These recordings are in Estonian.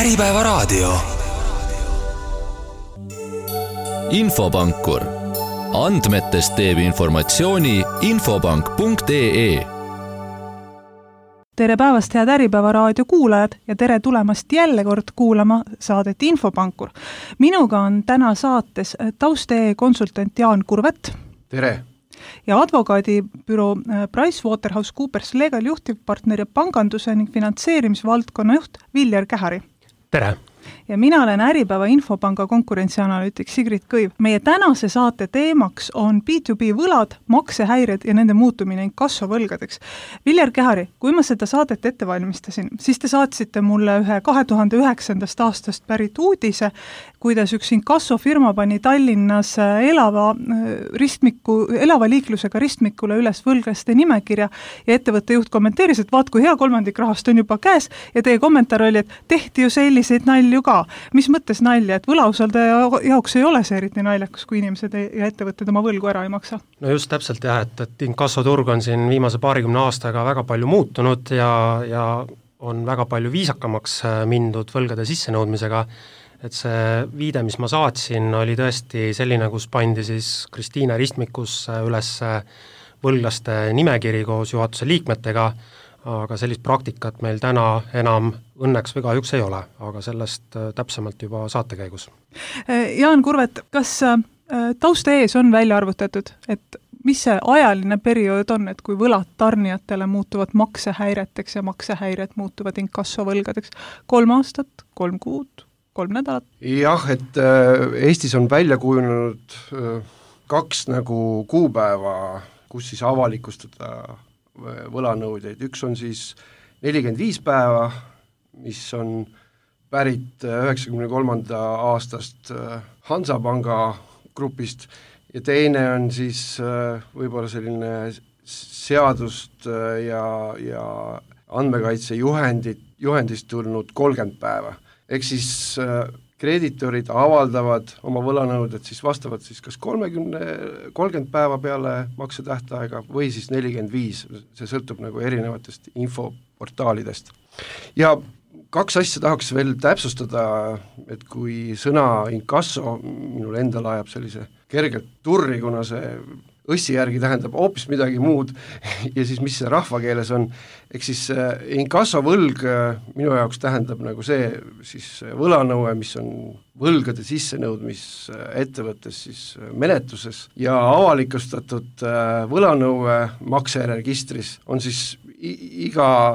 Äripäevaraadio. Infopankur. Andmetest teeb informatsiooni infopank.ee. Tere päevast, head Äripäevaraadio kuulajad ja tere tulemast jälle kord kuulama saadet Infopankur. Minuga on täna saates Taust.ee konsultant Jaan Kurvet. Tere! Ja advokaadibüroo PricewaterhouseCoopers Legal juhtivpartner ja panganduse ning finantseerimisvaldkonna juht Viljar Kähari. Tere! Ja mina olen Äripäeva Infopanga konkurentsianalüütik Sigrid Kõiv. Meie tänase saate teemaks on B2B võlad, maksehäired ja nende muutumine inkassovõlgadeks. Viljar Kähari, kui ma seda saadet ette valmistasin, siis te saatsite mulle ühe 2009. aastast pärit uudise, kuidas üks inkassofirma pani Tallinnas elava liiklusega ristmikule üles võlglaste nimekirja ja ettevõtte juht kommenteeris, et vaat kui hea kolmandik rahast on juba käes ja teie kommentaar oli, et tehti ju selliseid nalju ka. Mis mõttes nalja, et võlausaldaja jaoks ei ole see eriti naljakas, kui inimesed ja ettevõtted oma võlgu ära ei maksa? No just täpselt jah, et inkassoturg on siin viimase 20 aastaga väga palju muutunud ja on väga palju viisakamaks mindud võlgade sissenõudmisega, et see viide, mis ma saatsin, oli tõesti selline, kus pandi siis Kristiine ristmikus üles võlglaste nimekiri koos juhatuse liikmetega, aga sellist praktikat meil täna enam õnneks või kahjuks ei ole, aga sellest täpsemalt juba saate käigus. Jaan Kurvet, kas Taust.ee-s on välja arvutatud, et mis see ajaline periood on, et kui võlad tarnijatele muutuvad maksehäireteks ja maksehäired muutuvad inkassovõlgadeks? 3 aastat, 3 kuud, 3 nädalat? Jah, et Eestis on välja kujunenud 2 nagu kuupäeva, kus siis avalikustada võlanõudeid. Üks on siis 45 päeva, mis on pärit 93. aastast Hansapanga grupist ja teine on siis võib-olla selline seadust ja andmekaitse juhendist tulnud 30 päeva. Ehk siis kreeditorid avaldavad oma võlanõuded siis vastavalt siis kas 30 päeva peale maksetähtaega või siis 45, see sõltub nagu erinevatest infoportaalidest. Ja 2 asja tahaks veel täpsustada, et kui sõna inkasso minul endal ajab sellise kergelt turri, kuna see õssi järgi tähendab hoopis midagi muud ja siis mis see rahvakeeles on, ehk siis inkassovõlg minu jaoks tähendab nagu see siis võlanõue, mis on võlgade sissenõudmis ettevõttes siis menetluses ja avalikustatud võlanõue makseregistris on siis iga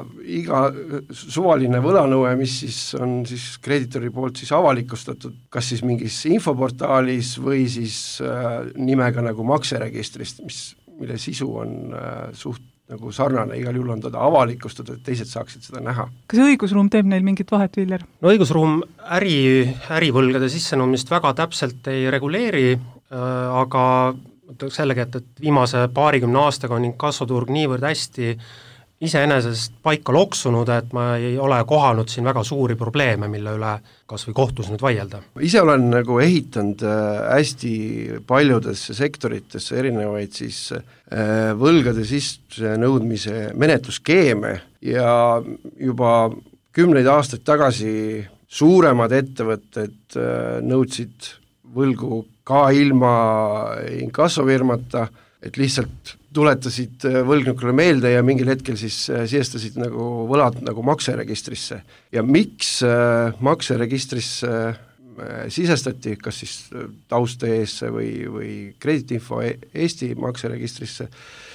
suvaline võlanõue, mis siis on siis kreditori poolt siis avalikustatud, kas siis mingis infoportaalis või siis nimega nagu makseregistrist, mille sisu on suht nagu sarnane, igal juhul on teda avalikustatud, et teised saaksid seda näha. Kas õigusruum teeb neil mingit vahet, Viljar? No õigusruum ärivõlgade sissenõudmist väga täpselt ei reguleeri, aga sellega, et viimase 20 aastaga on inkassoturg niivõrd hästi iseenesest paika loksunud, et ma ei ole kohanud siin väga suuri probleeme, mille üle kas või kohtus nüüd vaielda. Ise olen nagu ehitanud hästi paljudesse sektoritesse erinevaid siis võlgade sissenõudmise menetluskeeme ja juba 10 aastaid tagasi suuremad ettevõtted nõudsid võlgu ka ilma inkassofirmata, et lihtsalt tuletasid võlgnikule meelde ja mingil hetkel siis sisestasid nagu võlad nagu makseregistrisse. Ja miks makseregistrisse sisestati, kas siis Taust.ee-sse või Kreditinfo Eesti makseregistrisse,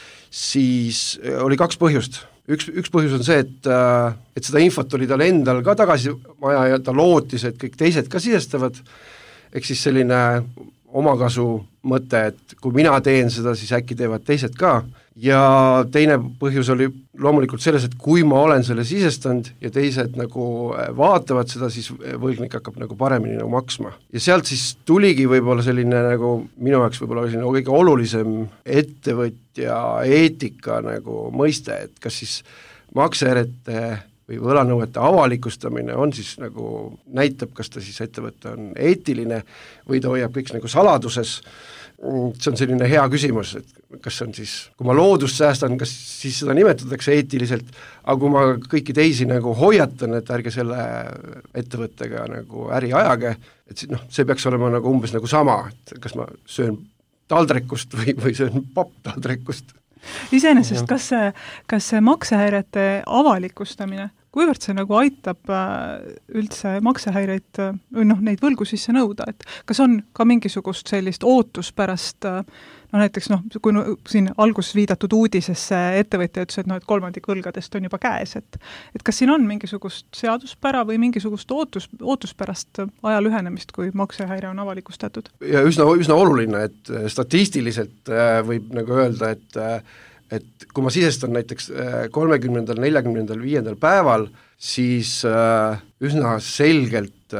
siis oli 2 põhjust. Üks põhjus on see, et seda infot oli tal endal ka tagasi maja ja ta lootis, et kõik teised ka sisestavad, ehk siis selline omakasu mõte, et kui mina teen seda, siis äkki teevad teised ka. Ja teine põhjus oli loomulikult selles, et kui ma olen selle sisestanud ja teised nagu vaatavad seda, siis võlgnik hakkab nagu paremini nagu maksma. Ja sealt siis tuligi võib-olla selline nagu minu jaoks võib-olla selline kõige olulisem ettevõtja eetika nagu mõiste, et kas siis maksehäirete või võlanõuete avalikustamine on siis nagu näitab, kas ta siis ettevõte on eetiline või ta hoiab kõik nagu saladuses see on selline hea küsimus, et kas on siis, kui ma loodust säästan, kas siis seda nimetatakse eetiliselt, aga kui ma kõiki teisi nagu hoiatan, et ärge selle ettevõttega nagu äri ajage, et see peaks olema nagu umbes nagu sama, et kas ma söön taldrekust või söön papptaldrekust. Iseenesest, kas see maksehäirete avalikustamine, kuivõrd see nagu aitab üldse maksehäireid või neid võlgu sisse nõuda, et kas on ka mingisugust sellist ootuspärast, näiteks kui siin alguses viidatud uudisesse ettevõtja ütles, et et kolmandik võlgadest on juba käes, et kas siin on mingisugust seaduspära või mingisugust ootuspärast aja lühenemist, kui maksehäire on avalikustatud? Ja üsna oluline, et statistiliselt võib nagu öelda, et kui ma sisestan näiteks 30., 40., 5. päeval, siis üsna selgelt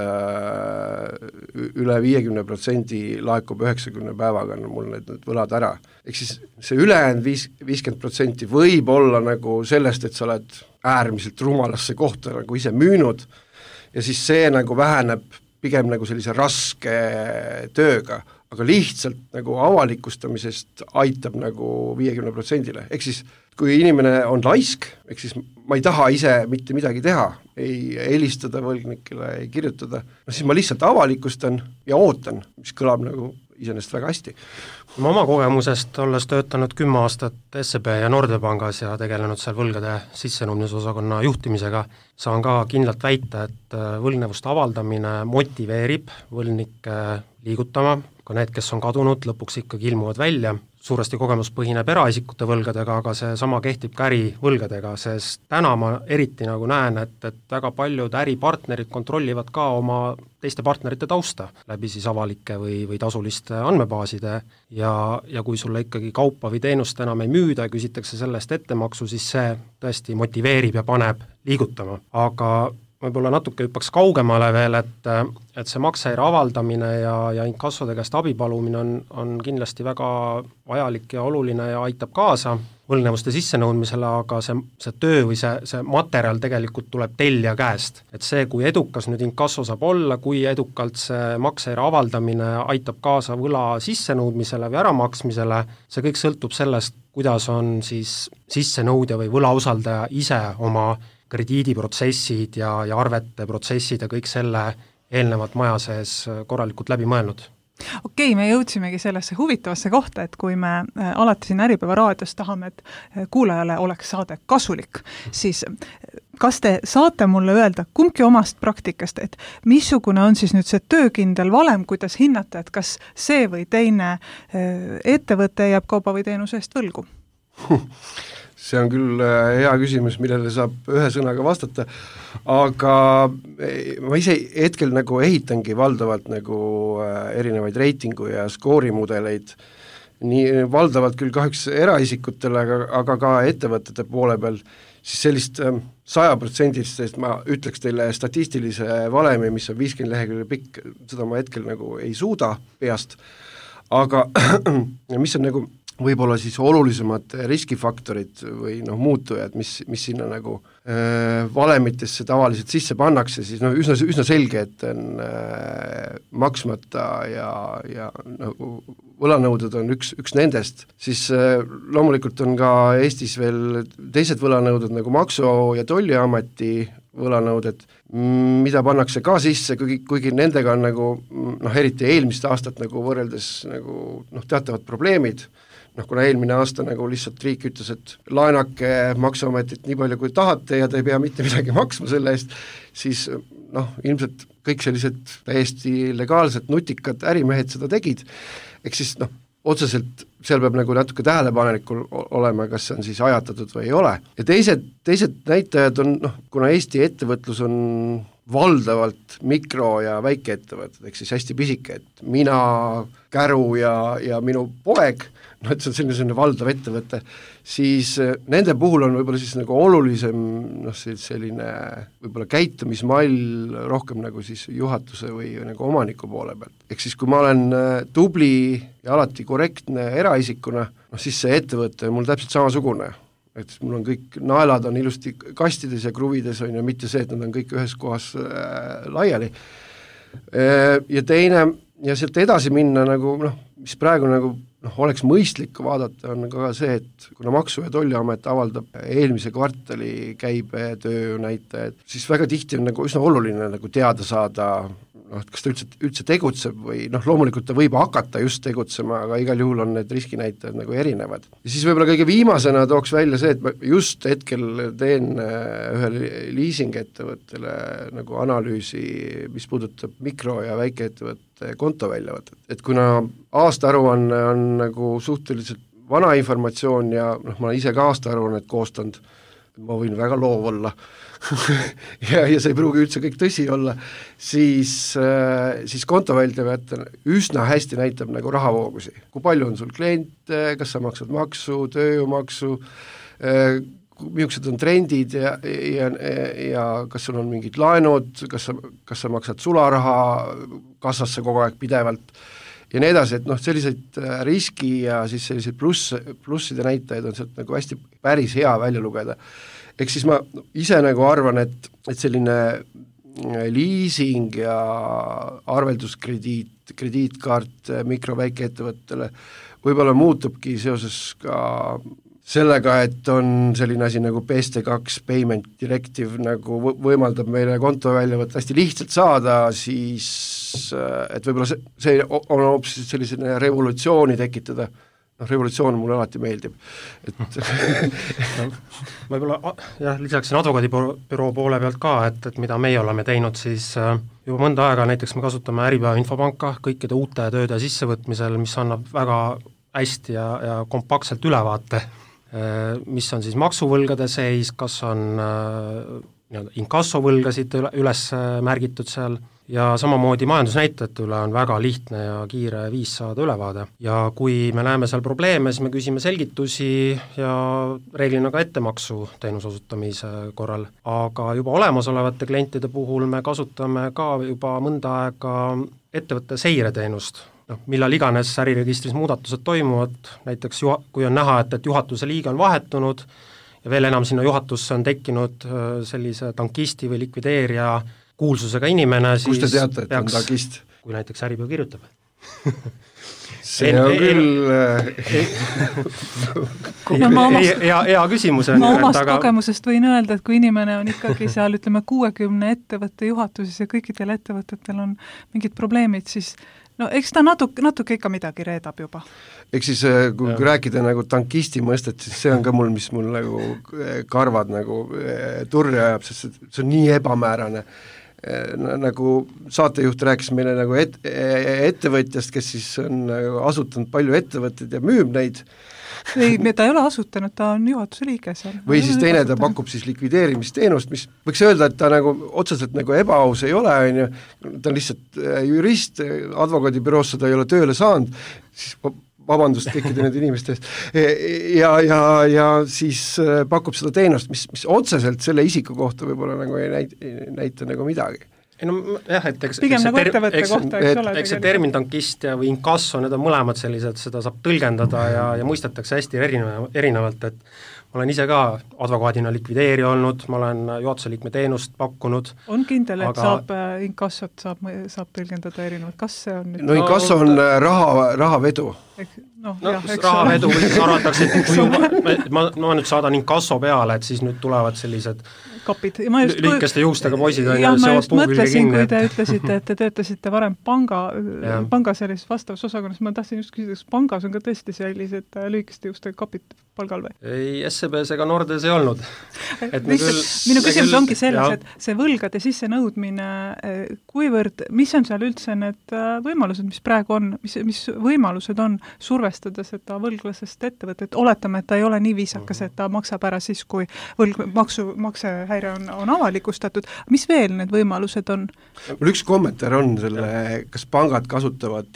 üle 50% laekub 90 päevaga mul need võlad ära. Ehk siis see ülejäänud 50% võib olla nagu sellest, et sa oled äärmiselt rumalasse kohta nagu ise müünud ja siis see nagu väheneb pigem nagu sellise raske tööga, aga lihtsalt nagu avalikustamisest aitab nagu 50%-le. Ehk siis, kui inimene on laisk, ehk siis ma ei taha ise mitte midagi teha, ei helistada võlgnikele, ei kirjutada, siis ma lihtsalt avalikustan ja ootan, mis kõlab nagu iseenesest väga hästi. Ma oma kogemusest, olles töötanud 10 aastat SEB ja Nordepangas ja tegelenud seal võlgade sissenõudmisosakonna juhtimisega, saan ka kindlalt väita, et võlgnevuste avaldamine motiveerib võlgnikke liigutama, ka need, kes on kadunud, lõpuks ikkagi ilmuvad välja. Suuresti kogemus põhineb eraisikute võlgadega, aga see sama kehtib ka ärivõlgadega, sest täna ma eriti nagu näen, et väga paljud äripartnerid kontrollivad ka oma teiste partnerite tausta läbi siis avalike või tasuliste andmebaaside ja kui sulle ikkagi kaupa või teenust enam ei müüda ja küsitakse sellest ettemaksu, siis see tõesti motiveerib ja paneb liigutama. Aga võib-olla natuke hüppaks kaugemale veel, et see maksehäire avaldamine ja inkassode käest abipalumine on kindlasti väga vajalik ja oluline ja aitab kaasa võlgnevuste sissenõudmisele, aga see töö või see materjal tegelikult tuleb tellija käest. Et see, kui edukas nüüd inkasso saab olla, kui edukalt see maksehäire avaldamine aitab kaasa võla sissenõudmisele või äramaksmisele, see kõik sõltub sellest, kuidas on siis sissenõudja või võlausaldaja ise oma krediidiprotsessid ja arvete protsessid ja kõik selle eelnevat maja sees korralikult läbi mõelnud. Okei, me jõudsimegi sellesse huvitavasse kohta, et kui me alati siin Äripäeva raadios tahame, et kuulajale oleks saade kasulik, siis kas te saate mulle öelda kumbki omast praktikast, et missugune on siis nüüd see töökindel valem, kuidas hinnata, et kas see või teine ettevõte jääb kauba või teenuse eest võlgu? See on küll hea küsimus, millele saab ühe sõnaga vastata, aga ma ise hetkel nagu ehitangi valdavalt nagu erinevaid reitingu ja skoorimudeleid, nii valdavalt küll kahjuks eraisikutele, aga ka ettevõtete poole peal, siis sellist 100%, ma ütleks teile statistilise valemi, mis on 50 lehekülge pikk, seda ma hetkel nagu ei suuda peast, aga mis on nagu võib-olla siis olulisemad riskifaktorid või muutujad, mis sinna nagu valemitesse tavaliselt sisse pannakse, siis üsna selge, et on maksmata ja võlanõuded on üks nendest, siis loomulikult on ka Eestis veel teised võlanõuded nagu Maksu- ja Tolliameti võlanõuded, mida pannakse ka sisse, kuigi nendega on nagu eriti eelmist aastat nagu võrreldes nagu teatavad probleemid, kuna eelmine aasta nagu lihtsalt riik ütles, et laenake Maksuametit nii palju kui tahate ja te ei pea mitte midagi maksma selle eest, siis ilmselt kõik sellised täiesti legaalsed nutikad ärimehed seda tegid, ehk siis otseselt seal peab nagu natuke tähelepanelikul olema, kas see on siis ajatatud või ei ole. Ja teised näitajad on, kuna Eesti ettevõtlus on valdavalt mikro- ja väikeettevõtted, ehk siis hästi pisike, et mina, Käru ja minu poeg, et see on selline valdav ettevõte, siis nende puhul on võib-olla siis nagu olulisem selline võib-olla käitumismall rohkem nagu siis juhatuse või nagu omaniku poole pealt. Ehk siis kui ma olen tubli ja alati korrektne eraisikuna, siis see ettevõte on mul täpselt samasugune. Et mul on kõik naelad on ilusti kastides ja kruvides on ja mitte see, et nad on kõik ühes kohas laiali. Ja teine, ja sealt edasi minna nagu mis praegu nagu oleks mõistlik vaadata, on ka see, et kuna Maksu- ja Tolliamet avaldab eelmise kvartali käibetöö näitajad, siis väga tihti on nagu üsna oluline nagu teada saada, et kas ta üldse tegutseb või loomulikult ta võib hakata just tegutsema, aga igal juhul on need riskinäitajad nagu erinevad. Ja siis võib-olla kõige viimasena tooks välja see, et ma just hetkel teen ühele liisingettevõttele nagu analüüsi, mis puudutab mikro- ja väikeettevõtte kontoväljavõtet. Et kuna aastaaruanne on nagu suhteliselt vana informatsioon ja ma olen ise ka aastaaruannet koostanud, ma võin väga loov olla ja see ei pruugi üldse kõik tõsi olla, siis kontoväljavõte üsna hästi näitab nagu rahavoogusi. Kui palju on sul kliente, kas sa maksad maksu, tööjõumaksu, millised on trendid ja kas sul on mingid laenud, kas sa maksad sularaha kassasse kogu aeg pidevalt ja nii edasi, et selliseid riski ja siis selliseid plusside näitajaid on sealt nagu hästi päris hea välja lugeda. Ehk siis ma ise nagu arvan, et selline liising ja arvelduskrediit, krediitkaart mikro-väikeettevõttele võib-olla muutubki seoses ka sellega, et on selline asi nagu PSD2 Payment Directive nagu võimaldab meile konto väljavõtte hästi lihtsalt saada, siis et võib-olla see on hoopis selline revolutsiooni tekitada. Revolutsioon mulle alati meeldib. Võib-olla jah, lisaksin advokaadibüroo poole pealt ka, et mida meie oleme teinud, siis juba mõnda aega näiteks me kasutame Äripäeva infopanka kõikide uute tööde sissevõtmisel, mis annab väga hästi ja kompaktselt ülevaate, mis on siis maksuvõlgade seis, kas on inkassovõlgasid üles märgitud seal ja samamoodi majandusnäitajate üle on väga lihtne ja kiire viis saada ülevaade. Ja kui me näeme seal probleeme, siis me küsime selgitusi ja reeglina ka ettemaksu teenuse osutamise korral. Aga juba olemasolevate klientide puhul me kasutame ka juba mõnda aega ettevõtte seireteenust, millal iganes äriregistris muudatused toimuvad, näiteks kui on näha, et juhatuse liige on vahetunud ja veel enam sinna juhatusse on tekkinud sellise tankisti või likvideerija kuulsusega inimene, siis kust te teate, et on tankist? Kui näiteks Äripäev kirjutab. See on küll hea küsimus. Ma omast kogemusest võin öelda, et kui inimene on ikkagi seal, ütleme, 60 ettevõtte juhatuses ja kõikidel ettevõtetel on mingid probleemid, siis eks ta natuke ikka midagi reedab juba. Eks siis, kui rääkida nagu tankisti mõistet, siis see on ka mul, mis mul nagu karvad nagu turja ajab, sest see on nii ebamäärane. Nagu saatejuht rääkis meile nagu ettevõtjast, kes siis on asutanud palju ettevõtteid ja müüb neid. Ei, ta ei ole asutanud, ta on juhatuse liige seal. Või siis teine, ta pakub siis likvideerimisteenust, mis võiks öelda, et ta nagu otseselt nagu ebaaus ei ole, ta on lihtsalt jurist, advokaadibüroosse ta ei ole tööle saanud, siis vabandust kõikide need inimeste eest, ja siis pakub seda teenust, mis otseselt selle isiku kohta võib-olla nagu ei näita nagu midagi. Jah, et pigem nagu ettevõtte kohta, eks ole. Eks see termin tankist ja või inkasso, need on mõlemad sellised, seda saab tõlgendada ja mõistetakse hästi erinevalt, et ma olen ise ka advokaadina likvideerija olnud, ma olen juhatuse liikme teenust pakkunud. On kindel, et inkassot saab tõlgendada erinevalt, kas see on nüüd... Inkasso on rahavedu. Rahavedu arvatakse, et kui juba, ma nüüd saadan inkasso peale, et siis nüüd tulevad sellised kapid. Lühkeste juustega poisid on ja ma just mõtlesin, kui te ütlesite, et te töötasite varem panga sellises vastavusosakonnas, ma tahtsin just küsida, kas pangas on ka tõesti sellised lühkeste juustega kapid palgal või? Ei, SEBs ega Nordes ei olnud. Minu küsimus ongi selles, et see võlgade sissenõudmine, kuivõrd, mis on seal üldse need võimalused, mis praegu on, mis võimalused on survestada seda võlglasest ettevõtet, oletame, et ta ei ole nii viisakas, et ta maksab ära siis, kui maksehäire on avalikustatud. Mis veel need võimalused on? Mul üks kommentaar on selle, kas pangad kasutavad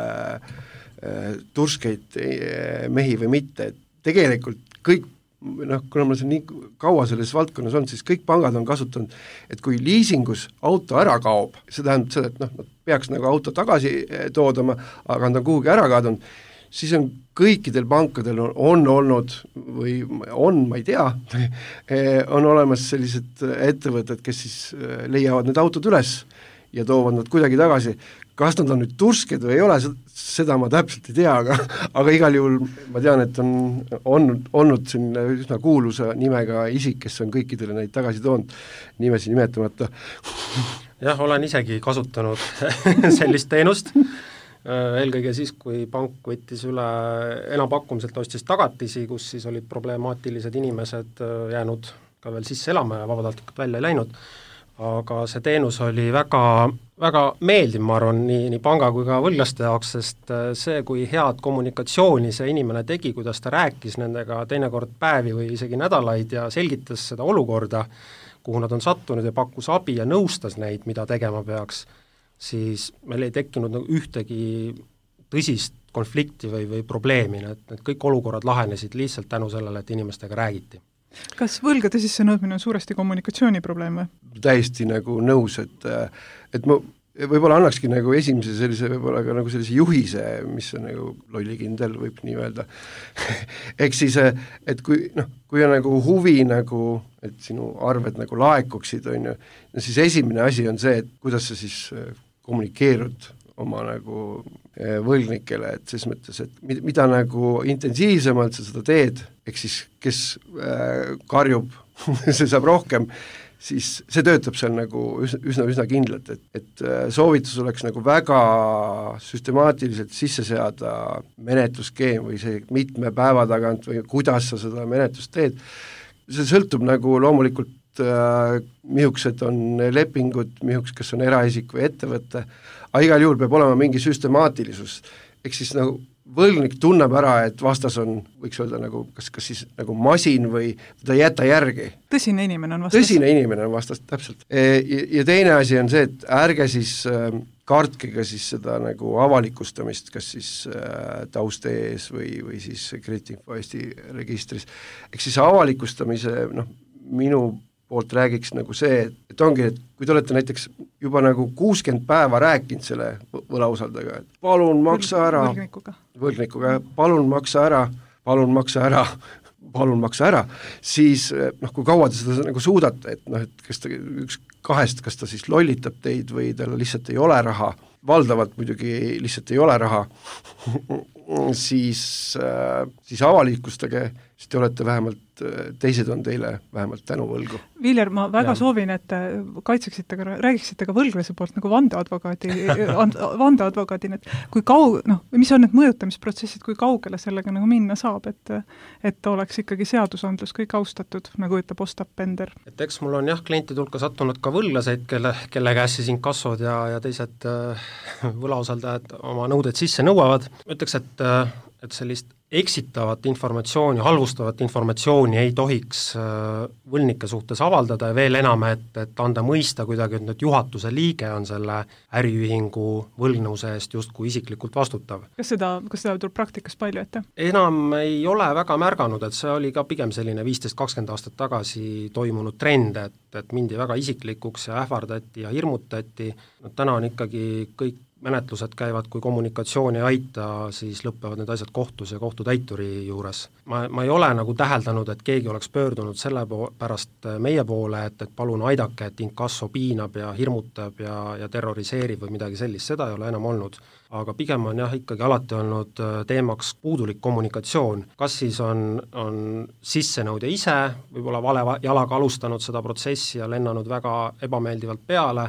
turskeid mehi või mitte, et tegelikult kõik, kuna ma nii kaua selles valdkonnas on, siis kõik pangad on kasutanud, et kui liisingus auto ära kaob, see tähendab seda, et nad peaks nagu auto tagasi toodama, aga nad on kuhugi ära kadunud, siis on kõikidel pankadel on olnud või on, ma ei tea, on olemas sellised ettevõtted, kes siis leiavad need autod üles ja toovad nad kuidagi tagasi. kas nad on nüüd tursked või ei ole, seda ma täpselt ei tea, aga igal juhul ma tean, et on olnud siin üsna kuulusa nimega isik, kes on kõikidele neid tagasi toonud, nimesi nimetamata. Jah, olen isegi kasutanud sellist teenust, eelkõige siis, kui pank võttis üle enampakkumiselt ostis tagatisi, kus siis olid problemaatilised inimesed jäänud ka veel sisse elama ja vabatahtlikult välja ei läinud, aga see teenus oli väga, väga meeldiv, ma arvan, nii panga kui ka võlglaste jaoks, sest see, kui head kommunikatsiooni see inimene tegi, kuidas ta rääkis nendega teinekord päevi või isegi nädalaid ja selgitas seda olukorda, kuhu nad on sattunud ja pakkus abi ja nõustas neid, mida tegema peaks, siis meil ei tekkinud nagu ühtegi tõsist konflikti või probleemi, et kõik olukorrad lahenesid lihtsalt tänu sellele, et inimestega räägiti. Kas võlgade sissenõudmine on suuresti kommunikatsiooniprobleem või? Täiesti nagu nõus, et ma võib-olla annakski nagu esimese sellise võib-olla ka nagu sellise juhise, mis on nagu lollikindel, võib nii öelda. Ehk siis, et kui on nagu huvi nagu, et sinu arved nagu laekuksid, on ju, siis esimene asi on see, et kuidas sa siis kommunikeerud oma nagu võlgnikele, et ses mõttes, et mida nagu intensiivsemalt sa seda teed, ehk siis kes karjub, see saab rohkem, siis see töötab seal nagu üsna kindlalt, et soovitus oleks nagu väga süstemaatiliselt sisse seada menetlusskeem või see mitme päeva tagant või kuidas sa seda menetlust teed. See sõltub nagu loomulikult mihukesed on lepingud, mihuks kas on eraisik või ettevõte, aga igal juhul peab olema mingi süstemaatilisus, ehk siis nagu võlgnik tunneb ära, et vastas on, võiks öelda nagu, kas siis nagu masin või ta ei jäta järgi. Tõsine inimene on vastas. Tõsine inimene on vastas, täpselt. Ja teine asi on see, et ärge siis kartke ka siis seda nagu avalikustamist, kas siis taust ees või siis krediitinfo Eesti registris. Ehk siis avalikustamise, minu poolt räägiks nagu see, et ongi, et kui te olete näiteks juba nagu 60 päeva rääkinud selle võlausaldajaga, et palun maksa ära, võlgnikuga, palun maksa ära, siis kui kaua te seda nagu suudate, et kas ta üks kahest, kas ta siis lollitab teid või tal lihtsalt ei ole raha, valdavalt muidugi lihtsalt ei ole raha, siis avalikustage, siis te olete vähemalt, teised on teile vähemalt tänuvõlgu. Viljar, ma väga soovin, et räägiksite ka võlglase poolt nagu vandeadvokaadina, et kui mis on need mõjutamisprotsessid, kui kaugele sellega nagu minna saab, et oleks ikkagi seadusandlus kõik austatud, nagu ütleb Ostap Bender. Et eks mul on klientide hulka sattunud ka võlglaseid, kelle käest siis inkassod ja teised võlausaldajad oma nõuded sisse nõuavad. Ütleks, et sellist eksitavat informatsiooni, halvustavat informatsiooni ei tohiks võlgnike suhtes avaldada ja veel enam, et anda mõista kuidagi, et juhatuse liige on selle äriühingu võlgnevuse eest justkui isiklikult vastutav. Kas seda tuleb praktikas palju ette? Enam ei ole väga märganud, et see oli ka pigem selline 15-20 aastat tagasi toimunud trend, et mindi väga isiklikuks ja ähvardati ja hirmutati. Täna on ikkagi kõik menetlused käivad, kui kommunikatsiooni ei aita, siis lõppevad need asjad kohtus ja kohtutäituri juures. Ma ei ole nagu täheldanud, et keegi oleks pöördunud selle pärast meie poole, et palun aidake, et inkasso piinab ja hirmutab ja terroriseerib või midagi sellist, seda ei ole enam olnud. Aga pigem on ikkagi alati olnud teemaks puudulik kommunikatsioon. Kas siis on sissenõudja ise võib-olla vale jalaga alustanud seda protsessi ja lennanud väga ebameeldivalt peale,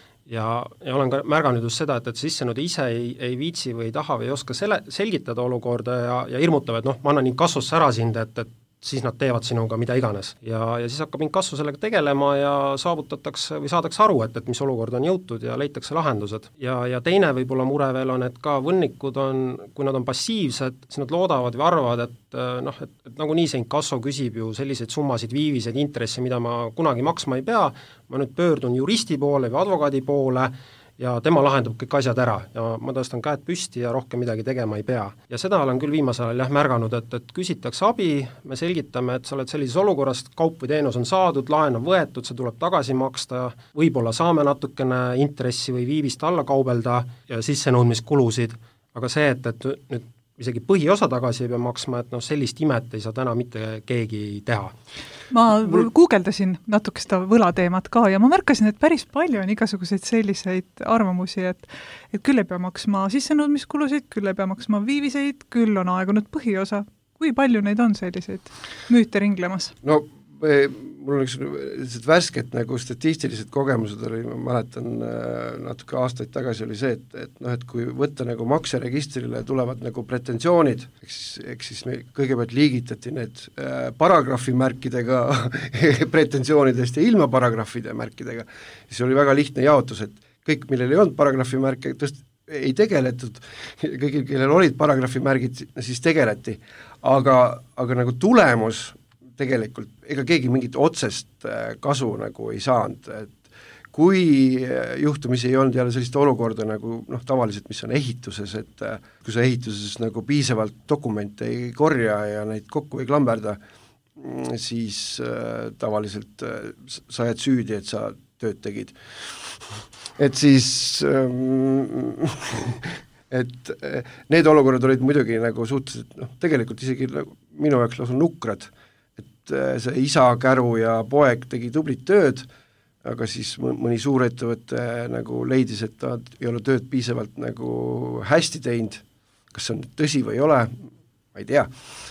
ja olen ka märganud just seda, et sissenõudja ise ei viitsi või ei taha või ei oska selgitada olukorda ja hirmutab, et ma annan inkassosse ära sind, et siis nad teevad sinuga mida iganes. Ja siis hakkab inkasso sellega tegelema ja saavutatakse või saadakse aru, et mis olukord on jõutud ja leitakse lahendused. Ja teine võib-olla mure veel on, et ka võlgnikud on, kui nad on passiivsed, siis nad loodavad või arvavad, et nagunii see inkasso küsib ju selliseid summasid, viiviseid, intressi, mida ma kunagi maksma ei pea, ma nüüd pöördun juristi poole või advokaadi poole ja tema lahendab kõik asjad ära ja ma tõstan käed püsti ja rohkem midagi tegema ei pea. Ja seda olen küll viimasel ajal märganud, et küsitakse abi, me selgitame, et sa oled sellises olukorras, kaup või teenus on saadud, laen on võetud, see tuleb tagasi maksta, võib-olla saame natukene intressi või viivist alla kaubelda ja sissenõudmiskulusid, aga see, et nüüd isegi põhiosa tagasi ei pea maksma, et sellist imet ei saa täna mitte keegi teha. Ma guugeldasin natuke seda võlateemat ka ja ma märkasin, et päris palju on igasuguseid selliseid arvamusi, et küll ei pea maksma sissenõudmiskulusid, küll ei pea maksma viiviseid, küll on aegunud põhiosa. Kui palju neid on selliseid müüte ringlemas? No mul on üks värsket nagu statistilised kogemused oli, ma mäletan natuke aastaid tagasi oli see, et kui võtta nagu makseregistrile tulevad nagu pretensioonid, eks siis me kõigepealt liigitati need paragrahvimärkidega pretensioonidest ja ilma paragrahvide märkidega, siis oli väga lihtne jaotus, et kõik, millel ei olnud paragrahvimärke, ei tegeletud, kõigil, kellel olid paragrahvimärgid, siis tegeleti, aga nagu tulemus tegelikult, ega keegi mingit otsest kasu nagu ei saanud, et kui juhtumisi ei olnud jälle sellist olukorda nagu tavaliselt, mis on ehituses, et kui sa ehituses nagu piisavalt dokumente ei korja ja neid kokku ei klamberda, siis tavaliselt sa jääd süüdi, et sa tööd tegid. Et siis et need olukorrad olid muidugi nagu suhteliselt, tegelikult isegi nagu minu jaoks lausa nukrad, see isa, käru ja poeg tegi tublit tööd, aga siis mõni suurettevõte nagu leidis, et ta ei ole tööd piisavalt nagu hästi teinud, kas see on tõsi või ei ole, ma ei tea,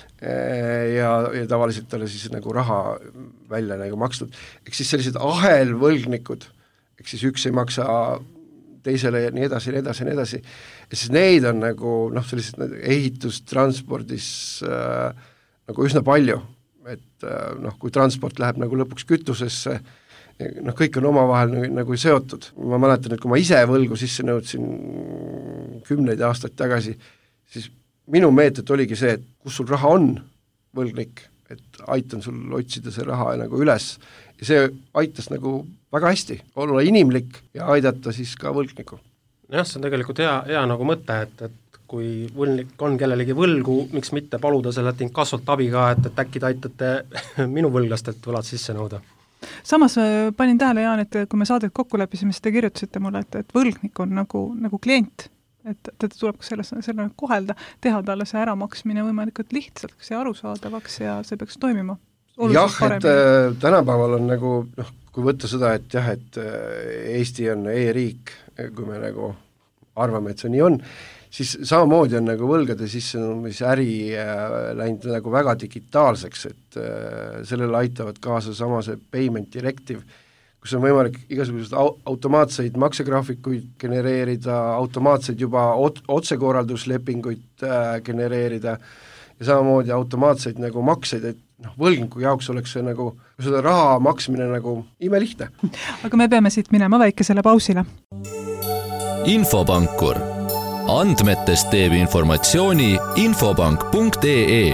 ja tavaliselt talle siis nagu raha välja nagu maksnud. Eks siis sellised ahelvõlgnikud, eks siis üks ei maksa teisele ja nii edasi, ja siis neid on nagu sellised ehitustranspordis nagu üsna palju, et kui transport läheb nagu lõpuks kütusesse, kõik on omavahel nagu seotud. Ma mäletan, et kui ma ise võlgu sisse nõudsin 10 aastaid tagasi, siis minu meetod oligi see, et kus sul raha on, võlgnik, et aitan sul otsida see raha nagu üles. Ja see aitas nagu väga hästi, olla inimlik ja aidata siis ka võlgniku. Jah, see on tegelikult hea nagu mõte, et kui võlgnik on kellelegi võlgu, miks mitte paluda sellelt inkassolt abi ka, et äkki te aitate minu võlglastelt võlad sisse nõuda. Samas panin tähele, Jaan, et kui me saadet kokku leppisime, siis te kirjutasite mulle, et võlgnik on nagu klient, et teda tuleb selle kohelda, teha talle see äramaksmine võimalikult lihtsalt ja arusaadavaks ja see peaks toimima. Jah, et tänapäeval on nagu, kui võtta seda, et jah, et Eesti on e-riik, kui me nagu arvame, et see nii on, siis samamoodi on nagu võlgade sissenõudmise äri läinud nagu väga digitaalseks, et sellele aitavad kaasa sama see payment directive, kus on võimalik igasuguseid automaatseid maksegraafikuid genereerida, automaatseid juba otsekorralduslepinguid genereerida ja samamoodi automaatseid nagu makseid, et võlgniku jaoks oleks see nagu, seda raha maksmine nagu imelihtne. Aga me peame siit minema väikesele pausile. Infopankur. Andmetest teeb informatsiooni infopank.ee.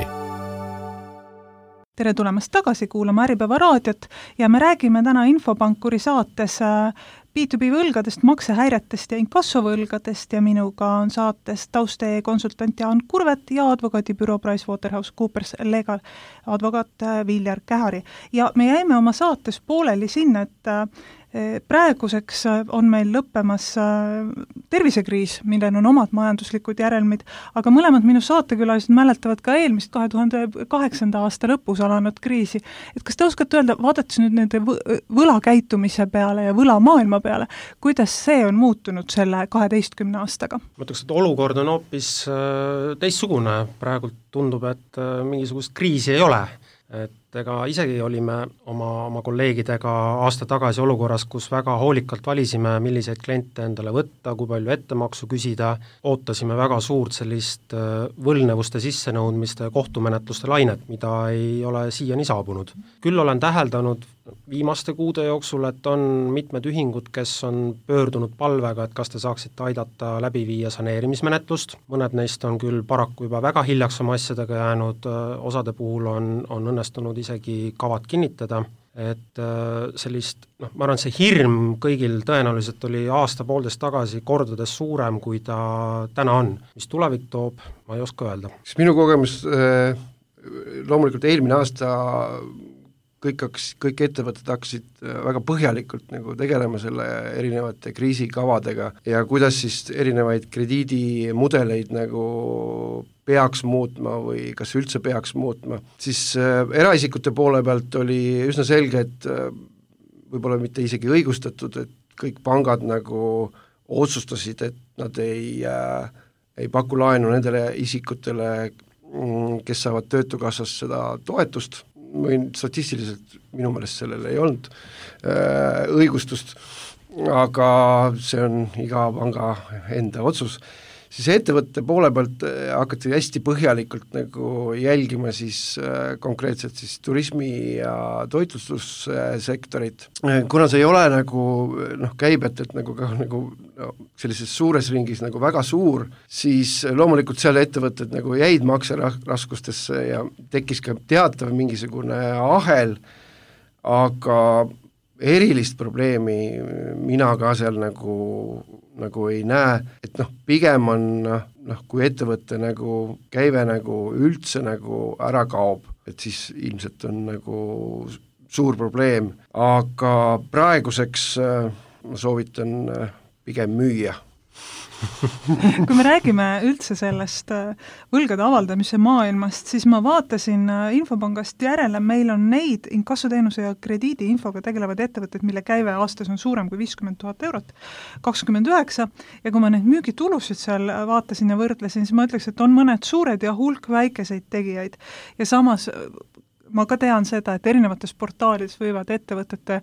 Tere tulemast tagasi kuulama Äripäeva raadiot ja me räägime täna Infopankuri saates B2B võlgadest, maksehäiretest ja inkassovõlgadest ja minuga on saates tauste konsultant Jaan Kurvet ja advokaadibüroo PricewaterhouseCoopers Legal advokaat Viljar Kähari. Ja me jäime oma saates pooleli sinna, et praeguseks on meil lõppemas tervisekriis, millel on omad majanduslikud järelmid, aga mõlemad minu saatekülalised mäletavad ka eelmist 2008. aasta lõpus alanud kriisi. Et kas te oskate öelda, vaadates nüüd nende võlakäitumise peale ja võlamaailma peale, kuidas see on muutunud selle 12 aastaga? Ma ütleks, et olukord on hoopis teistsugune. Praegult tundub, et mingisugust kriisi ei ole. Et ega isegi olime oma kolleegidega aasta tagasi olukorras, kus väga hoolikalt valisime, milliseid kliente endale võtta, kui palju ettemaksu küsida, ootasime väga suurt sellist võlnevuste sissenõudmiste kohtumenetluste lainet, mida ei ole siiani saabunud. Küll olen täheldanud viimaste kuude jooksul, et on mitmed ühingud, kes on pöördunud palvega, et kas te saaksite aidata läbi viia saneerimismenetlust. Mõned neist on küll paraku juba väga hiljaks oma asjadega jäänud, osade puhul on õnnestunud isegi kavad kinnitada, et sellist, ma arvan, see hirm kõigil tõenäoliselt oli aasta-poolteist tagasi kordades suurem, kui ta täna on. Mis tulevik toob, ma ei oska öelda. Minu kogemus loomulikult eelmine aasta kõik ettevõtted hakkasid väga põhjalikult nagu tegelema selle erinevate kriisikavadega ja kuidas siis erinevaid krediidimudeleid nagu peaks muutma või kas üldse peaks muutma, siis eraisikute poole pealt oli üsna selge, et võib-olla mitte isegi õigustatud, et kõik pangad nagu otsustasid, et nad ei paku laenu nendele isikutele, kes saavad Töötukassast seda toetust, või statistiliselt minu meelest sellele ei olnud õigustust, aga see on iga panga enda otsus, siis ettevõtte poole pealt hakati hästi põhjalikult nagu jälgima siis konkreetselt siis turismi- ja toitlustussektorit. Kuna see ei ole nagu käibetelt nagu sellises suures ringis nagu väga suur, siis loomulikult seal ettevõtted nagu jäid makseraskustesse ja tekkis ka teatav mingisugune ahel, aga erilist probleemi mina ka seal nagu ei näe, et pigem on kui ettevõtte nagu käive nagu üldse nagu ära kaob, et siis ilmselt on nagu suur probleem, aga praeguseks ma soovitan pigem müüa. Kui me räägime üldse sellest võlgade avaldamise maailmast, siis ma vaatasin Infopangast järele, meil on neid inkassoteenuse ja krediidiinfoga tegelevaid ettevõtteid, mille käive aastas on suurem kui 50 000 eurot, 29, ja kui ma neid müügitulusid seal vaatasin ja võrdlesin, siis ma ütleks, et on mõned suured ja hulk väikeseid tegijaid ja samas ma ka tean seda, et erinevates portaalides võivad ettevõtete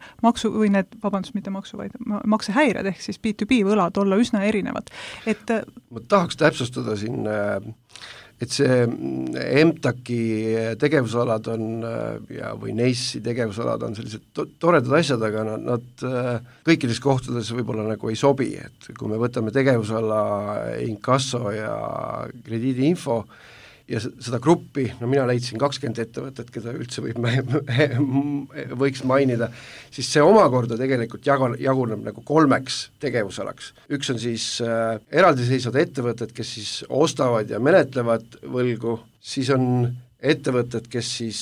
maksehäired ehk siis B2B võlad olla üsna erinevad. Ma tahaks täpsustada siin, et see MTAK-i tegevusalad on või NEIS-i tegevusalad on sellised toredad asjad, aga nad kõikides kohtades võib-olla nagu ei sobi, et kui me võtame tegevusala inkasso ja krediidiinfo, ja seda gruppi, mina leidsin 20 ettevõtet, keda üldse võiks mainida, siis see omakorda tegelikult jaguneb nagu 3 tegevusalaks. Üks on siis eraldiseisvad ettevõtted, kes siis ostavad ja menetlevad võlgu, siis on ettevõtted, kes siis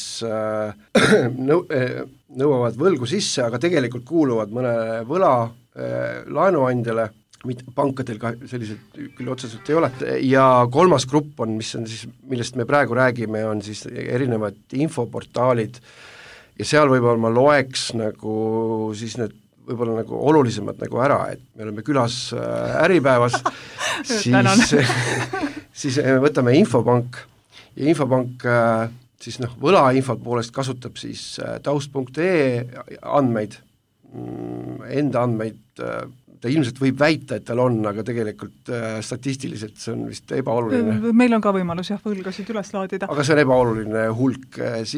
nõuavad võlgu sisse, aga tegelikult kuuluvad mõne laenuandjale, pankadel ka sellised küll otseselt ei ole, ja 3. grupp on, mis on siis, millest me praegu räägime, on siis erinevad infoportaalid ja seal võib-olla ma loeks nagu siis need võib-olla nagu olulisemad nagu ära, et me oleme külas Äripäevas, siis võtame Infopank ja Infopank siis võlainfot poolest kasutab siis taust.ee andmeid, enda andmeid, ta ilmselt võib väita, et tal on, aga tegelikult statistiliselt see on vist ebaoluline. Meil on ka võimalus võlgasid üles laadida. Aga see on ebaoluline hulk,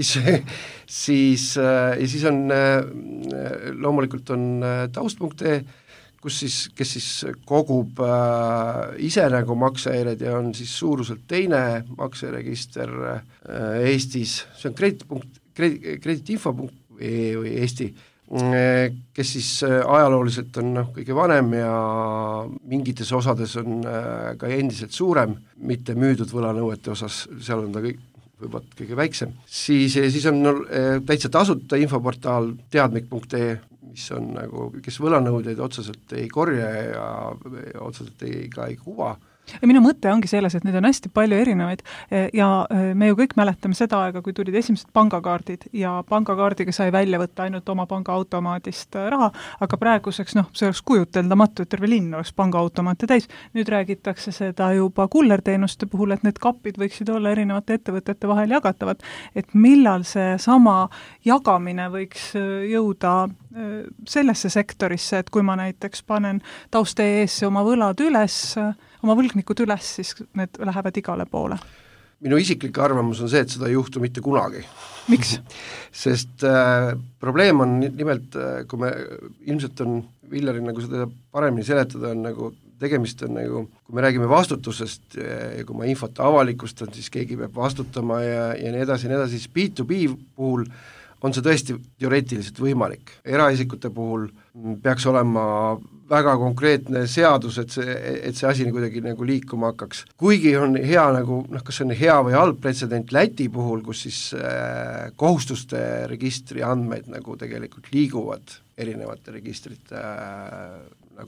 siis on loomulikult on taust.ee, kes siis kogub ise nagu maksehäired ja on siis suuruselt teine makseregister Eestis, see on krediitinfo.ee või Eesti, kes siis ajalooliselt on kõige vanem ja mingites osades on ka endiselt suurem, mitte müüdud võlanõuete osas, seal on ta võib-olla kõige väiksem. Siis on täitsa tasuta infoportaal teadmik.ee, mis on nagu, kes võlanõudeid otseselt ei korja ja otseselt ei kuva. Ja minu mõte ongi selles, et neid on hästi palju erinevaid ja me ju kõik mäletame seda aega, kui tulid esimesed pangakaardid ja pangakaardiga sai välja võtta ainult oma pangaautomaadist raha, aga praeguseks see oleks kujuteldamatu, et terve linn oleks pangaautomaate täis. Nüüd räägitakse seda juba kullerteenuste puhul, et need kapid võiksid olla erinevate ettevõtete vahel jagatavad, et millal see sama jagamine võiks jõuda sellesse sektorisse, et kui ma näiteks panen taust.ee-sse oma võlad üles, oma võlgnikud üles, siis need lähevad igale poole. Minu isiklik arvamus on see, et seda ei juhtu mitte kunagi. Miks? Sest probleem on nimelt, kui me ilmselt on Viljaril nagu seda paremini seletada, on nagu tegemist on nagu, kui me räägime vastutusest ja kui ma infot avalikustan, siis keegi peab vastutama ja nii edasi, siis B2B puhul on see tõesti teoreetiliselt võimalik. Eraisikute puhul peaks olema väga konkreetne seadus, et see asi kuidagi nagu liikuma hakkaks. Kuigi on hea nagu, kas on hea või halb pretsedent Läti puhul, kus siis kohustuste registri andmeid nagu tegelikult liiguvad erinevate registrite nagu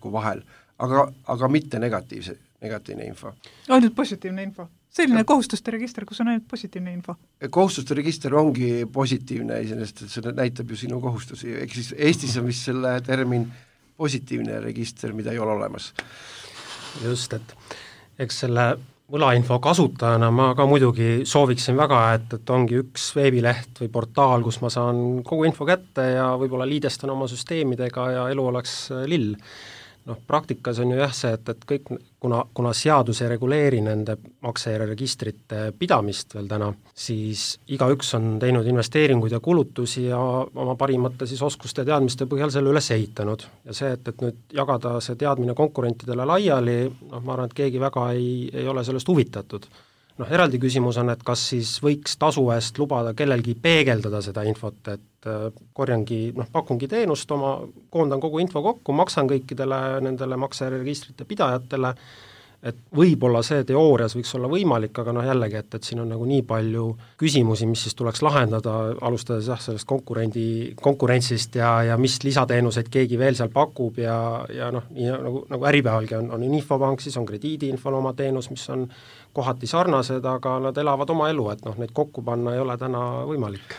nagu vahel, aga mitte negatiivne info. Ainult positiivne info? Selline kohustuste register, kus on ainult positiivne info? Kohustuste register ongi positiivne iseenesest, et see näitab ju sinu kohustusi, ehk siis Eestis on vist selle termin positiivne register, mida ei ole olemas. Just, et eks selle võlainfo kasutajana ma ka muidugi sooviksin väga, et ongi üks veebileht või portaal, kus ma saan kogu info kätte ja võib-olla liidestan oma süsteemidega ja elu oleks lill. Praktikas on ju jah see, et kõik, kuna seadus ei reguleeri nende maksejärjeregistrite pidamist veel täna, siis igaüks on teinud investeeringuid ja kulutusi ja oma parimate siis oskuste ja teadmiste põhjal selle üles ehitanud. Ja see, et nüüd jagada see teadmine konkurentidele laiali, ma arvan, et keegi väga ei ole sellest huvitatud. Eraldi küsimus on, et kas siis võiks tasu eest lubada kellelgi peegeldada seda infot, et pakungi teenust, koondan kogu info kokku, maksan kõikidele nendele maksejärjeregistrite pidajatele, et võib-olla see teoorias võiks olla võimalik, aga jällegi, et siin on nagu nii palju küsimusi, mis siis tuleks lahendada, alustades sellest konkurentsist ja mis lisateenuseid keegi veel seal pakub ja nii nagu Äripäevalgi on infopank, siis on krediidiinfol oma teenus, mis on kohati sarnased, aga nad elavad oma elu, et neid kokku panna ei ole täna võimalik.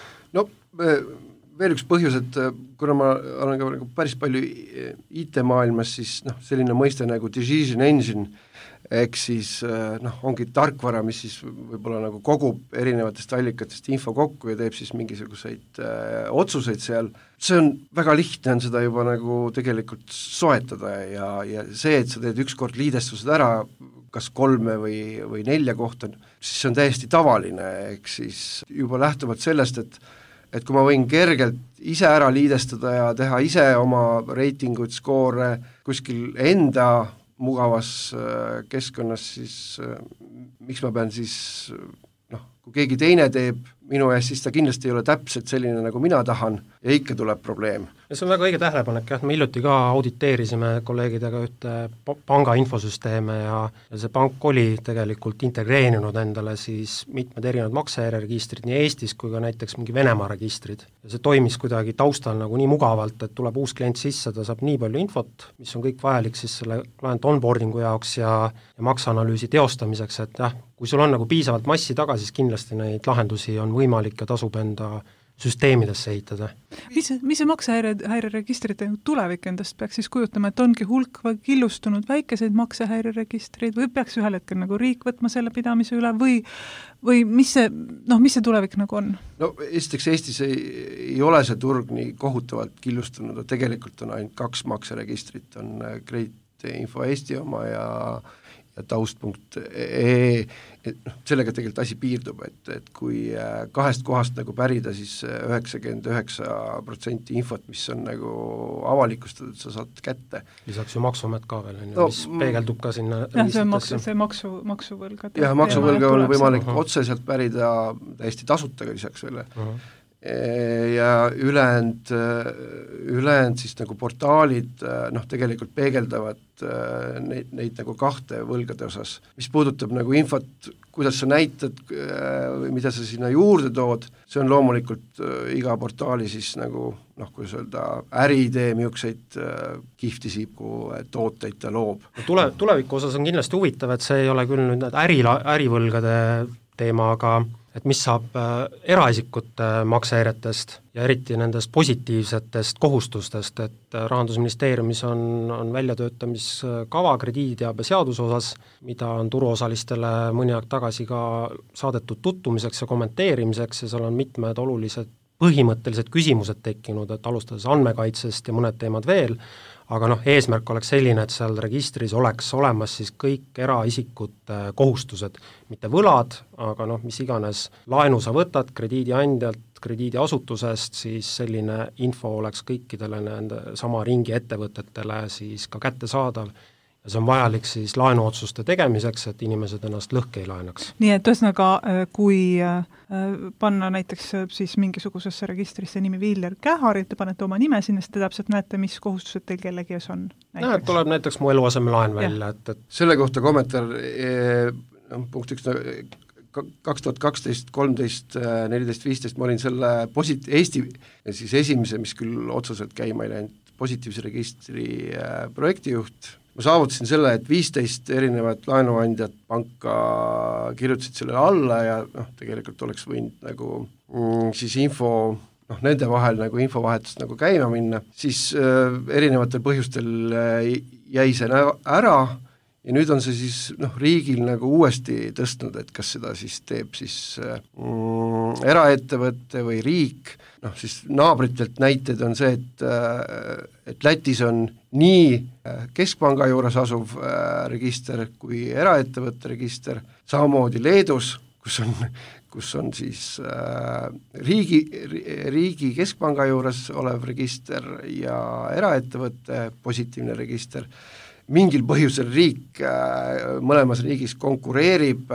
Veel üks põhjus, et kuna ma olen ka päris palju IT-maailmas, siis selline mõiste nagu decision engine, ehk siis ongi tarkvara, mis siis võib-olla nagu kogub erinevatest allikatest info kokku ja teeb siis mingisuguseid otsuseid seal. See on väga lihtne, on seda juba nagu tegelikult soetada ja see, et sa teed ükskord liidestused ära, kas 3 või 4 kohta, siis see on täiesti tavaline, ehk siis juba lähtuvalt sellest, et kui ma võin kergelt ise ära liidestada ja teha ise oma reitinguid, skoore kuskil enda mugavas keskkonnas, siis miks ma pean siis, kui keegi teine teeb minu ees, siis ta kindlasti ei ole täpselt selline, nagu mina tahan ja ikka tuleb probleem. Ja see on väga õige tähelepanek, me hiljuti ka auditeerisime kolleegidega ühte panga infosüsteeme ja see pank oli tegelikult integreerinud endale siis mitmed erinevad maksejärjeregistrid nii Eestis kui ka näiteks mingi Venemaa registrid. Ja see toimis kuidagi taustal nagu nii mugavalt, et tuleb uus klient sisse, ta saab nii palju infot, mis on kõik vajalik siis selle client onboardingu jaoks ja makseanalüüsi teostamiseks, et kui sul on nagu piisavalt massi taga, siis kindlasti neid lahendusi on võimalik ja tasub enda süsteemidesse ehitada. Mis see maksehäireregistrite tulevik endast peaks siis kujutama, et ongi hulk killustunud väikeseid maksehäireregistreid või peaks ühel hetkel nagu riik võtma selle pidamise üle või mis see tulevik nagu on? Esiteks Eestis ei ole see turg nii kohutavalt killustunud, tegelikult on ainult 2 makseregistrit, on Krediitinfo Eesti oma ja taust.ee, sellega tegelikult asi piirdub, et kui 2 kohast nagu pärida, siis 99% infot, mis on nagu avalikustatud, sa saad kätte. Lisaks ju maksuamet ka veel, mis peegeldub ka sinna see maksuvõlga. Jah, maksuvõlga on võimalik otseselt pärida täiesti tasutaga lisaks veel. Ja ülejäänud siis nagu portaalid tegelikult peegeldavad neid nagu 2 võlgade osas. Mis puudutab nagu infot, kuidas sa näitad või mida sa sinna juurde tood, see on loomulikult iga portaali siis nagu kuidas öelda, äriidee, miljuseid kihvtisiibu tooteid ta loob. Tuleviku osas on kindlasti huvitav, et see ei ole küll nüüd ärivõlgade teema, aga et mis saab eraisikute maksehäiretest ja eriti nendest positiivsetest kohustustest, et Rahandusministeeriumis on väljatöötamiskava krediiditeabe seaduse osas, mida on turuosalistele mõni aeg tagasi ka saadetud tutvumiseks ja kommenteerimiseks ja seal on mitmed olulised põhimõttelised küsimused tekkinud, et alustades andmekaitsest ja mõned teemad veel, aga eesmärk oleks selline, et seal registris oleks olemas siis kõik eraisikute kohustused, mitte võlad, aga mis iganes laenu sa võtad krediidiandjalt, krediidiasutusest, siis selline info oleks kõikidele nende sama ringi ettevõtetele siis ka kättesaadav. Ja see on vajalik siis laenuotsuste tegemiseks, et inimesed ennast lõhki ei laenaks. Nii et ühesõnaga, kui panna näiteks siis mingisugusesse registrisse nimi Viljar Kähari, te panete oma nime sinna, siis te täpselt näete, mis kohustused teil kellegi ees on. Tuleb näiteks mu eluasemelaen välja. Et selle kohta kommentaar punkt 1, 2012, 13, 14, 15 ma olin selle Eesti siis esimese, mis küll otseselt käima ei läinud, positiivse registri projektijuht. Ma saavutasin selle, et 15 erinevat laenuandjat panka kirjutasid sellele alla ja tegelikult oleks võinud nagu siis info, nende vahel nagu infovahetust nagu käima minna, siis erinevatel põhjustel jäi see ära ja nüüd on see siis riigil nagu uuesti tõstnud, et kas seda siis teeb siis eraettevõte või riik, siis naabritelt näited on see, et Lätis on nii keskpanga juures asuv register kui eraettevõtte register, samamoodi Leedus, kus on siis riigi keskpanga juures olev register ja eraettevõtte positiivne register. Mingil põhjusel riik mõlemas riigis konkureerib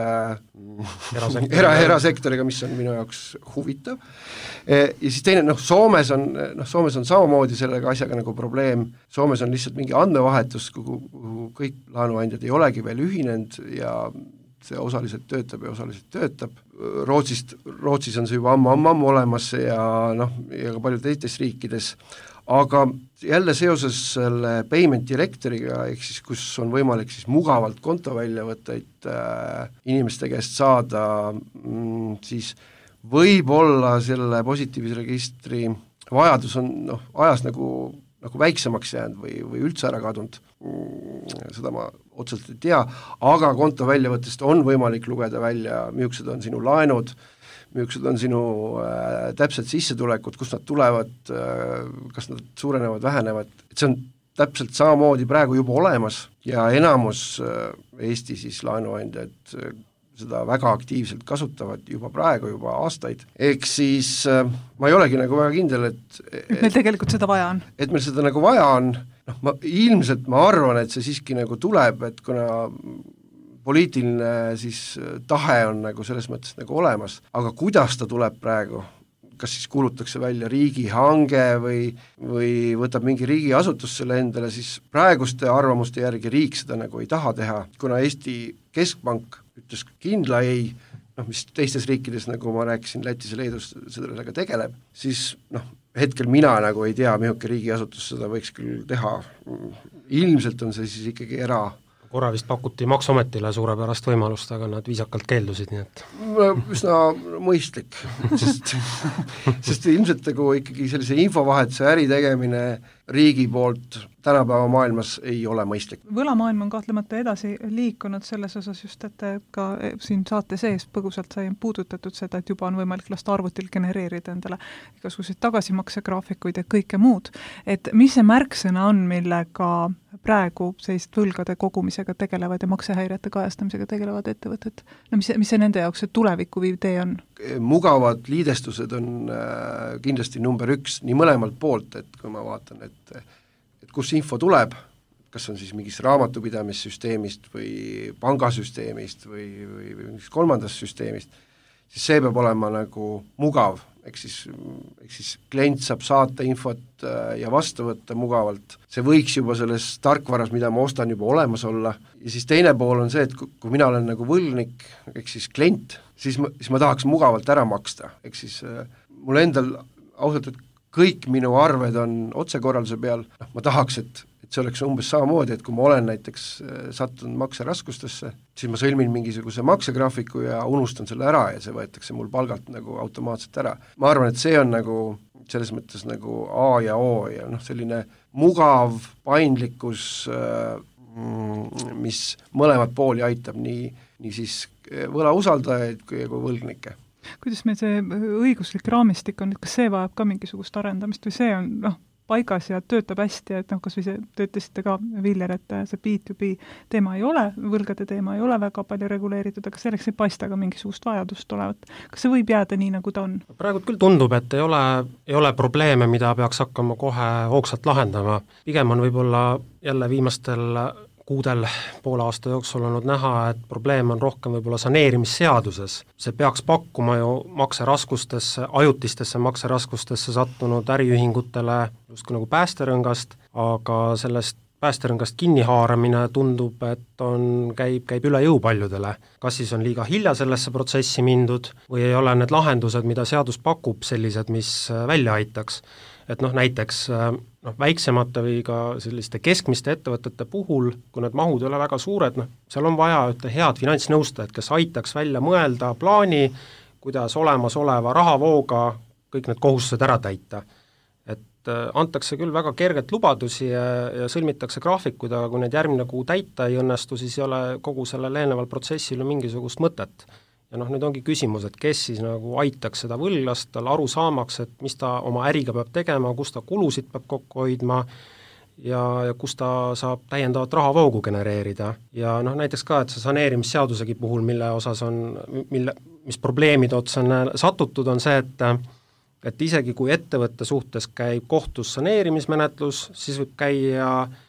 erasektoriga, mis on minu jaoks huvitav. Ja siis teine, Soomes on samamoodi sellega asjaga nagu probleem. Soomes on lihtsalt mingi andmevahetus, kuhu kõik laenuandjad ei olegi veel ühinenud ja see osaliselt töötab ja osaliselt töötab. Rootsis on see juba ammu olemas ja ka palju teistes riikides. Aga jälle seoses selle payment directoriga, ehk siis kus on võimalik siis mugavalt kontoväljavõtteid inimeste käest saada, siis võib-olla selle positiivse registri vajadus on ajas nagu väiksemaks jäänud või üldse ära kadunud. Seda ma otseselt ei tea, aga kontoväljavõttest on võimalik lugeda välja, millised on sinu laenud, millised on sinu täpsed sissetulekud, kust nad tulevad, kas nad suurenevad, vähenevad, et see on täpselt samamoodi praegu juba olemas ja enamus Eesti siis laenuandjad seda väga aktiivselt kasutavad juba praegu, juba aastaid. Ehk siis ma ei olegi nagu väga kindel, et meil tegelikult seda vaja on. Et meil seda nagu vaja on, ilmselt ma arvan, et see siiski nagu tuleb, et kuna poliitiline siis tahe on nagu selles mõttes nagu olemas, aga kuidas ta tuleb praegu, kas siis kuulutakse välja riigihange või võtab mingi riigiasutus selle endale, siis praeguste arvamuste järgi riik seda nagu ei taha teha, kuna Eesti Keskpank ütles kindla ei, mis teistes riikides, nagu ma rääkisin, Lätis ja Leedus sellega tegeleb, siis hetkel mina nagu ei tea, milline riigiasutus seda võiks küll teha. Ilmselt on see siis ikkagi korra vist pakuti Maksuametile suurepärast võimalust, aga nad viisakalt keeldusid, nii et üsna mõistlik, sest ilmselt nagu ikkagi sellise infovahetuse äri tegemine riigi poolt tänapäeva maailmas ei ole mõistlik. Võlamaailm on kahtlemata edasi liikunud selles osas just, et ka siin saate sees põgusalt sai puudutatud seda, et juba on võimalik lasta arvutil genereerida endale igasuguseid tagasimaksegraafikuid ja kõike muud. Et mis see märksõna on, millega praegu sellist võlgade kogumisega tegelevad ja maksehäirete kajastamisega tegelevad ettevõtted? Mis see nende jaoks see tuleviku viiv tee on? Mugavad liidestused on kindlasti number 1 nii mõlemalt poolt, et kui ma vaatan, et kus info tuleb, kas on siis mingist raamatupidamissüsteemist või pangasüsteemist või mingist kolmandast süsteemist, siis see peab olema nagu mugav, ehk siis klient saab saata infot ja vastu võtta mugavalt. See võiks juba selles tarkvaras, mida ma ostan, juba olemas olla. Ja siis teine pool on see, et kui mina olen nagu võlgnik, ehk siis klient, siis ma tahaks mugavalt ära maksta. Ehk siis mul endal ausalt, et kõik minu arved on otsekorralduse peal, ma tahaks, et see oleks umbes samamoodi, et kui ma olen näiteks sattunud makseraskustesse, siis ma sõlmin mingisuguse maksegraafiku ja unustan selle ära ja see võetakse mul palgalt nagu automaatselt ära. Ma arvan, et see on nagu selles mõttes nagu A ja O ja selline mugav paindlikkus, mis mõlemat pooli aitab, nii siis võlausaldajaid kui võlgnikke. Kuidas meil see õiguslik raamistik on, kas see vajab ka mingisugust arendamist või see on paigas ja töötab hästi, et kas või see, te ütlesite ka, Viljar, et see B2B teema ei ole, võlgade teema ei ole väga palju reguleeritud, aga selleks ei paista ka mingisugust vajadust olevat. Kas see võib jääda nii, nagu ta on? Praegu küll tundub, et ei ole probleeme, mida peaks hakkama kohe hoogsalt lahendama. Pigem on võib-olla jälle viimastel kuudel poole aasta jooksul olnud näha, et probleem on rohkem võib-olla saneerimisseaduses. See peaks pakkuma ju makseraskustesse, ajutistesse makseraskustesse sattunud äriühingutele justkui nagu päästerõngast, aga sellest päästerõngast kinnihaaramine tundub, et käib üle jõu paljudele. Kas siis on liiga hilja sellesse protsessi mindud või ei ole need lahendused, mida seadus pakub, sellised, mis välja aitaks. et näiteks väiksemate või ka selliste keskmiste ettevõtete puhul, kui need mahud ei ole väga suured, seal on vaja head finantsnõustajat, kes aitaks välja mõelda plaani, kuidas olemasoleva rahavooga kõik need kohustused ära täita. Et antakse küll väga kergelt lubadusi ja sõlmitakse graafikud, aga kui need järgmine kuu täita ei õnnestu, siis ei ole kogu sellel eelneval protsessil mingisugust mõtet. Ja nüüd ongi küsimus, et kes siis aitaks seda võlglast tal aru saamaks, et mis ta oma äriga peab tegema, kus ta kulusid peab kokku hoidma ja kus ta saab täiendavat rahavoogu genereerida. Ja näiteks ka, et see saneerimisseadusegi puhul, mis probleemide otsa on satutud, on see, et isegi kui ettevõtte suhtes käib kohtus saneerimismenetlus, siis võib käia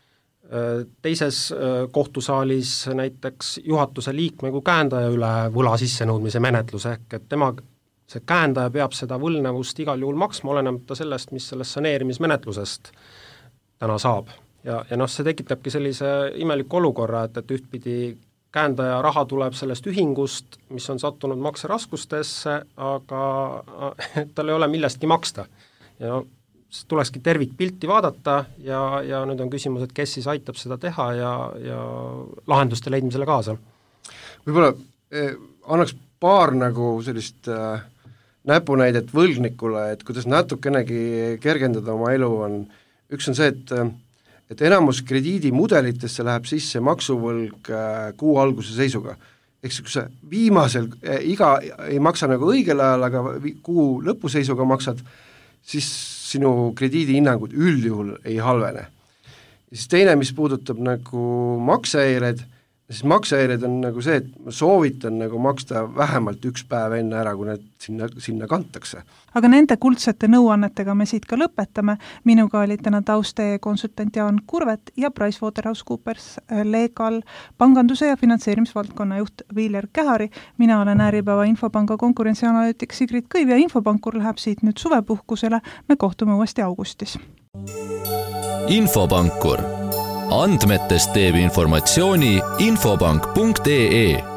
teises kohtusaalis näiteks juhatuse liikme kui käendaja üle võla sissenõudmise menetluse, et see käendaja peab seda võlnevust igal juhul maksma, olenemata sellest, mis sellest saneerimismenetlusest täna saab. Ja see tekitabki sellise imeliku olukorra, et ühtpidi käendaja raha tuleb sellest ühingust, mis on sattunud makseraskustesse, aga tal ei ole millestki maksta. Ja tulekski tervikpilti vaadata ja nüüd on küsimus, et kes siis aitab seda teha ja lahenduste leidmisele kaasa. Võib-olla annaks paar sellist näpunäidet võlgnikule, et kuidas natukenegi kergendada oma elu on. Üks on see, et enamus krediidimudelitesse läheb sisse maksuvõlg kuu alguse seisuga. Eks kui sa viimasel ei maksa õigel ajal, aga kuu lõpuseisuga maksad, siis sinu krediidihinnangud üldjuhul ei halvene. Ja siis teine, mis puudutab maksehäired, siis maksehäired on see, et ma soovitan maksta vähemalt üks päev enne ära, kui need sinna kantakse. Aga nende kuldsete nõuannetega me siit ka lõpetame. Minuga oli täna tauste konsultant Jaan Kurvet ja PricewaterhouseCoopers Legal panganduse ja finantseerimisvaldkonna juht Viljar Kähari. Mina olen Äripäeva Infopanga konkurentsianalüütik Sigrid Kõiv ja Infopankur läheb siit nüüd suvepuhkusele. Me kohtume uuesti augustis. Infopankur. Andmetest teeb informatsiooni infopank.ee